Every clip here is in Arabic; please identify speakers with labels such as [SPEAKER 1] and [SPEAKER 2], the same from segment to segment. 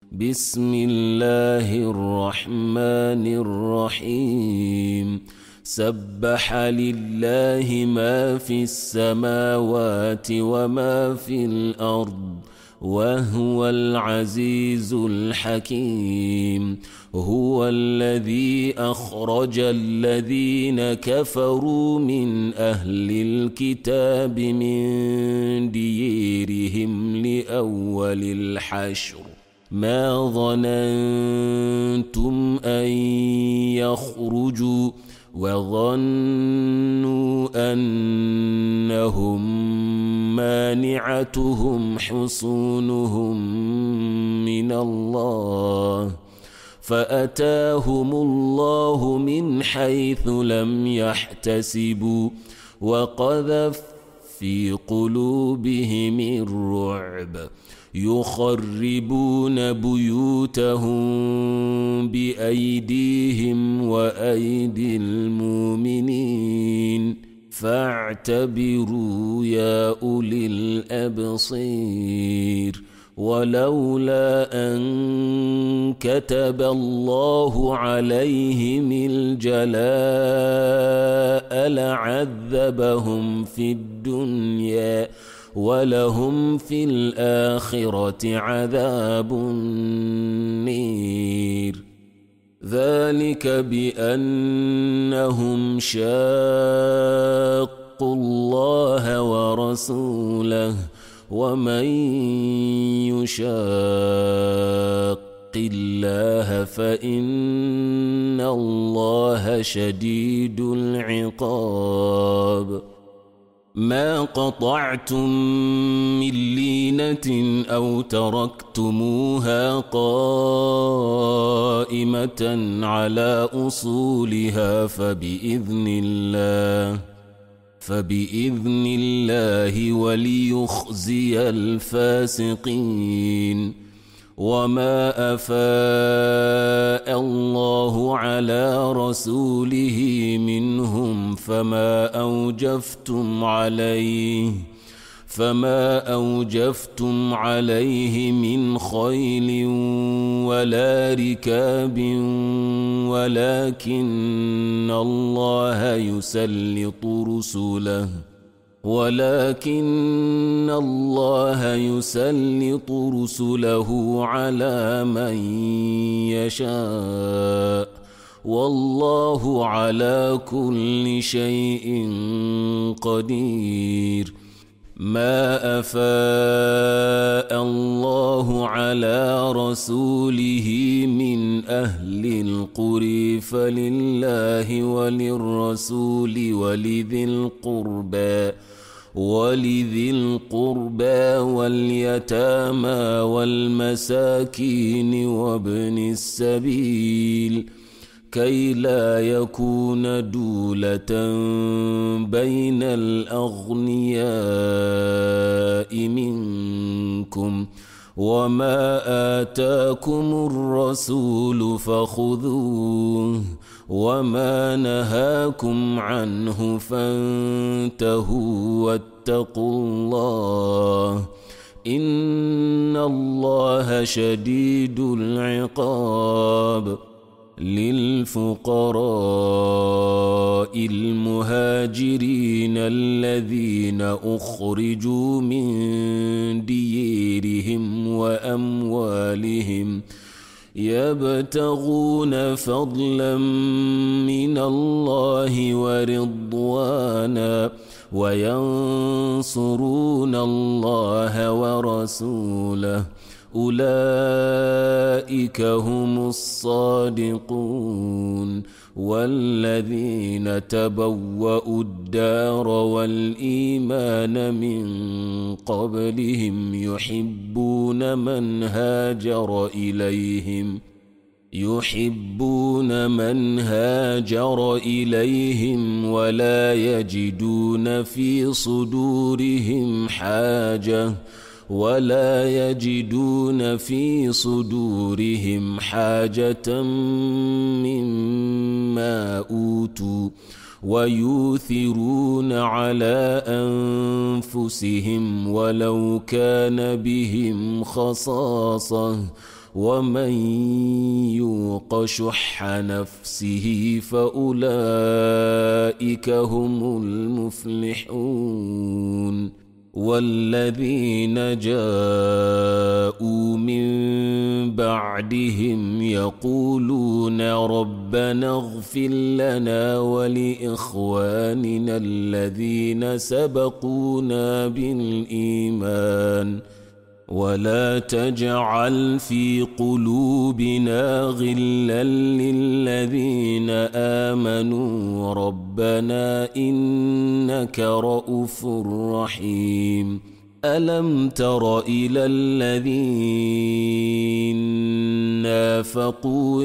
[SPEAKER 1] بسم الله الرحمن الرحيم. سبح لله ما في السماوات وما في الأرض وهو العزيز الحكيم. هو الذي أخرج الذين كفروا من أهل الكتاب من ديرهم لأول الحشر ما ظننتم أن يخرجوا وظنوا أنهم مانعتهم حصونهم من الله فأتاهم الله من حيث لم يحتسبوا وقذف في قلوبهم الرعب يخربون بيوتهم بأيديهم وأيدي المؤمنين فاعتبروا يا أولي الأبصير. ولولا أن كتب الله عليهم الجلاء لعذبهم في الدنيا ولهم في الآخرة عذاب النير. ذلك بأنهم شاقوا الله ورسوله ومن يشاق الله فإن الله شديد العقاب. ما قطعتم من لينة أو تركتموها قائمة على أصولها فبإذن الله وليخزي الفاسقين. وما أفاء الله على رسوله منهم فما أوجفتم عليه من خيل ولا ركاب ولكن الله يسلط رسله على من يشاء والله على كل شيء قدير. ما أفاء الله على رسوله من أهل القرى فلله وللرسول ولذي القربى واليتامى والمساكين وابن السبيل كي لا يكون دولة بين الأغنياء منكم. وما آتاكم الرسول فخذوه وما نهاكم عنه فانتهوا واتقوا الله إن الله شديد العقاب. للفقراء المهاجرين الذين أخرجوا من ديرهم وأموالهم يبتغون فضلا من الله ورضوانا وينصرون الله ورسوله أولئك هم الصادقون. والذين تبوأوا الدار والإيمان من قبلهم يحبون من هاجر إليهم ولا يجدون في صدورهم حاجة مما أوتوا ويؤثرون على أنفسهم ولو كان بهم خصاصة ومن يوق شح نفسه فأولئك هم المفلحون والذين جاءوا من بعدهم يقولون ربنا اغفر لنا ولإخواننا الذين سبقونا بالإيمان ولا تجعل في قلوبنا غلا للذين آمنوا ربنا إنك رؤوف رحيم ألم تر إلى الذين نافقوا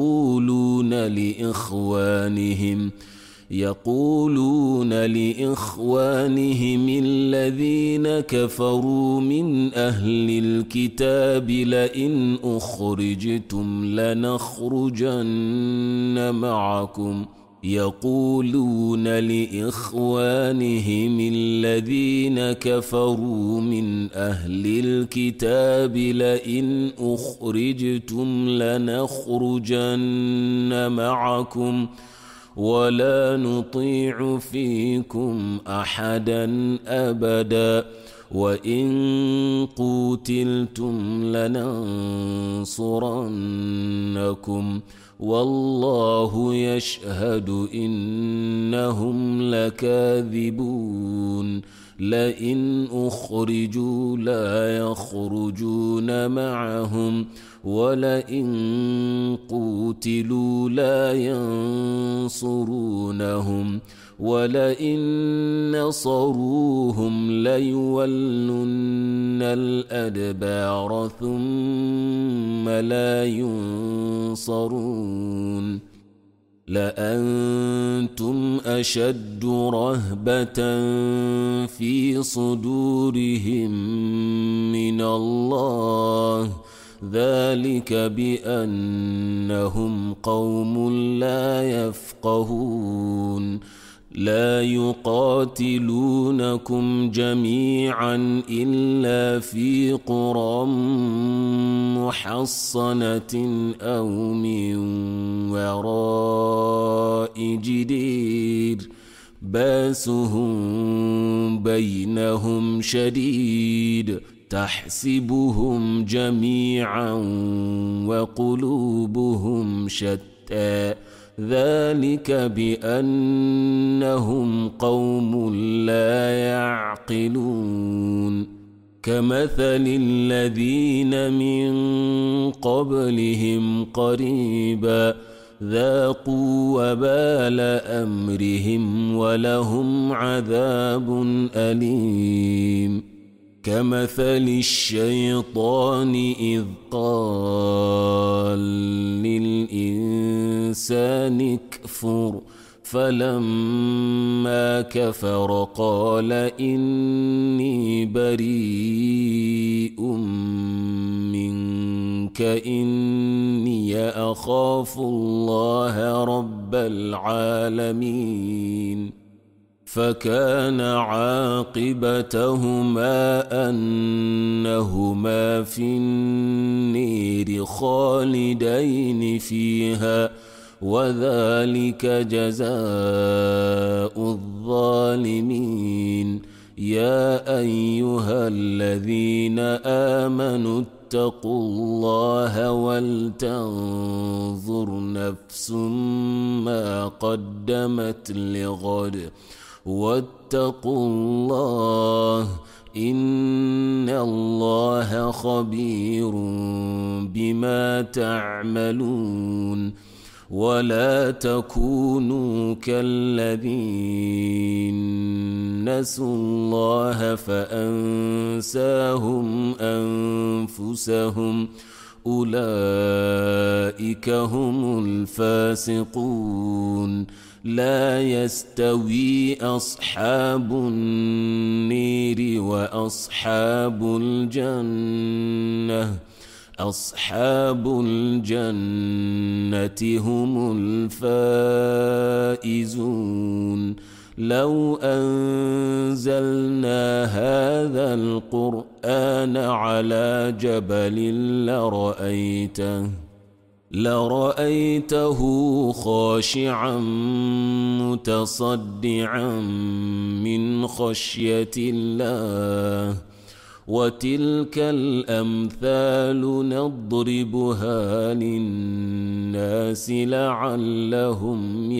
[SPEAKER 1] يقولون لإخوانهم الذين كفروا من أهل الكتاب لئن أخرجتم لنخرجن معكم يقولون لإخوانهم الذين كفروا من أهل الكتاب لئن أخرجتم لنخرجن معكم ولا نطيع فيكم أحدا أبدا وإن قوتلتم لننصرنكم والله يشهد إنهم لكاذبون لئن أخرجوا لا يخرجون معهم ولئن قوتلوا لا ينصرونهم ولئن نصروهم ليولن الأدبار ثم لا ينصرون لأنتم أشد رهبة في صدورهم من الله ذلك بأنهم قوم لا يفقهون لا يقاتلونكم جميعا إلا في قرى محصنة أو من وراء جدير باسهم بينهم شديد تحسبهم جميعا وقلوبهم شتى ذلك بأنهم قوم لا يعقلون كمثل الذين من قبلهم قريبا ذاقوا وبال أمرهم ولهم عذاب أليم كمثل الشيطان إذ قال للإنسان اكفر فلما كفر قال إني بريء منك إني أخاف الله رب العالمين فكان عاقبتهما أنهما في النير خالدين فيها وذلك جزاء الظالمين يا أيها الذين آمنوا اتقوا الله ولتنظر نفس ما قدمت لغد واتقوا الله إن الله خبير بما تعملون ولا تكونوا كالذين نسوا الله فأنساهم أنفسهم أولئك هم الفاسقون لا يستوي أصحاب النير وأصحاب الجنة أصحاب الجنة هم الفائزون لو أنزلنا هذا القرآن القرآن على جبل لرأيته خاشعا متصدعا من خشية الله وتلك الأمثال نضربها للناس لعلهم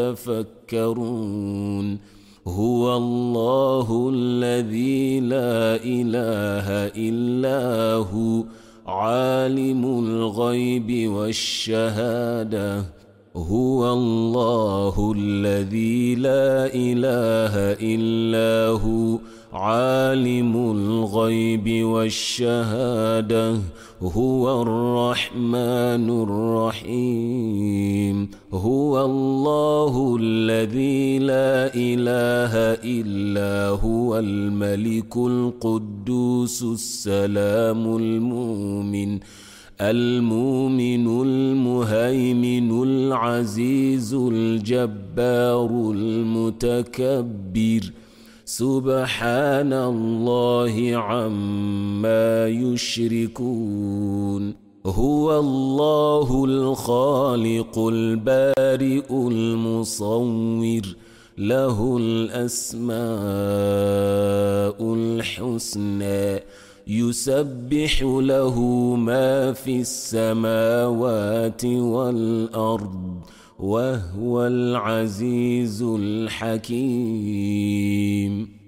[SPEAKER 1] يتفكرون هو الله الذي لا إله إلا هو عالم الغيب والشهادة هو الله الذي لا إله إلا هو عالم الغيب والشهادة هو الرحمن الرحيم هو الله الذي لا إله إلا هو الملك القدوس السلام المؤمن المهيمن العزيز الجبار المتكبر سبحان الله عما يشركون هو الله الخالق البارئ المصور له الأسماء الحسنى يسبح له ما في السماوات والأرض وهو العزيز الحكيم